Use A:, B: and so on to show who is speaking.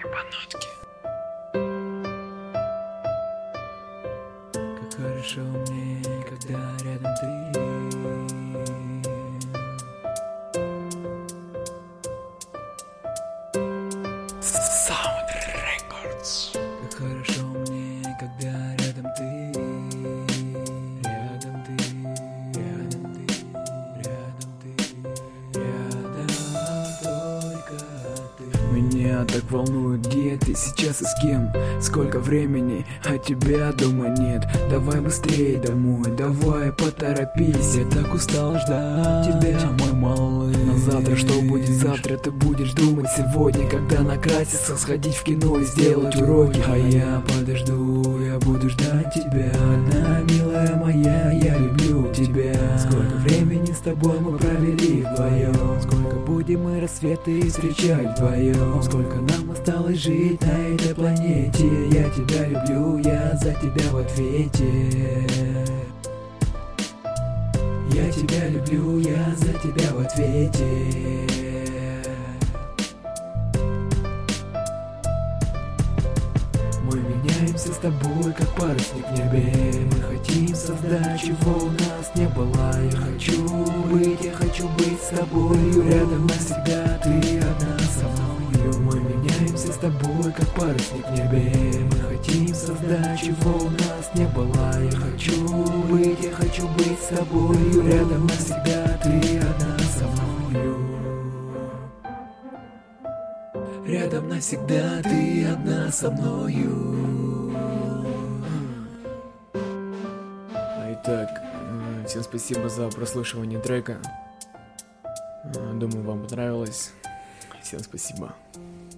A: Горбанотки. Как хорошо мне, когда рядом ты. Sound Records. Как хорошо мне, когда рядом ты. Рядом ты, рядом ты, рядом ты, рядом только ты. Меня так волнует, где ты сейчас и с кем. Сколько времени, а тебя дома нет. Давай быстрее домой, давай поторопись. Я так устал ждать тебя, мой малый. Но завтра, что будет завтра, ты будешь думать сегодня. Когда накраситься, сходить в кино и сделать уроки. А я подожду, я буду ждать тебя. Одна, милая моя, я люблю тебя. Сколько времени с тобой мы провели вдвоем. Сколько будем мы рассветы встречать вдвоем. Сколько нам осталось жить на этой планете. Я тебя люблю, я за тебя в ответе. Я тебя люблю, я за тебя в ответе. Мы меняемся с тобой, как парусник в небе. Мы хотим создать, чего у нас не было. Я хочу быть с тобою. Рядом навсегда, ты одна со мною. Мы меняемся с тобой, как парусник в небе. Мы хотим создать, чего у нас не было. Я хочу быть с тобою. Рядом навсегда, ты одна со мною. Рядом навсегда, ты одна со мною.
B: Итак, всем спасибо за прослушивание трека. Думаю, вам понравилось. Всем спасибо.